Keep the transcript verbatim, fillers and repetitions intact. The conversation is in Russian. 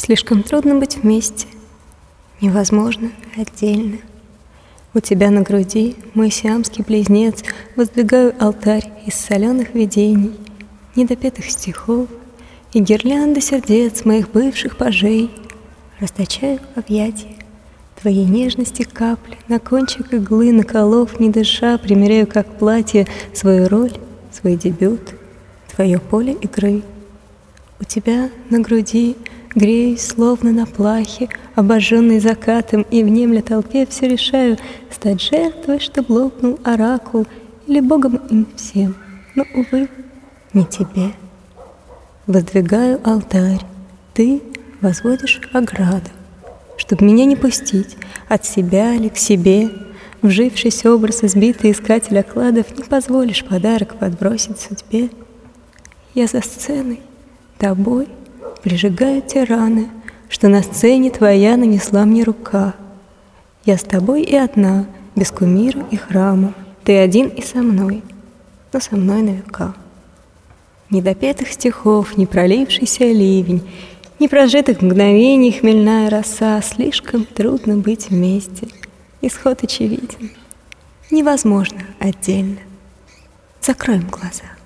Слишком трудно быть вместе, невозможно отдельно. У тебя на груди, мой сиамский близнец, воздвигаю алтарь из соленых видений, недопетых стихов и гирлянды сердец моих бывших пажей. Расточаю объятия твоей нежности капли, на кончик иглы, наколов, не дыша, примеряю как платье свою роль, свой дебют, твое поле игры. У тебя на груди греюсь, словно на плахе, обожженный закатом, и внемля толпе все решаю стать жертвой, чтоб лопнул оракул, или богом им всем, но, увы, не тебе. Воздвигаю алтарь, ты возводишь ограду, чтоб меня не пустить от себя ли к себе. Вжившийся образ избитый искатель окладов, не позволишь подарок подбросить судьбе. Я за сценой, тобой прижигаю те раны, что на сцене твоя нанесла мне рука. Я с тобой и одна, без кумира и храма. Ты один и со мной, но со мной на века. Недопетых стихов, не пролившийся ливень, не прожитых мгновений хмельная роса. Слишком трудно быть вместе, исход очевиден. Невозможно отдельно. Закроем глаза.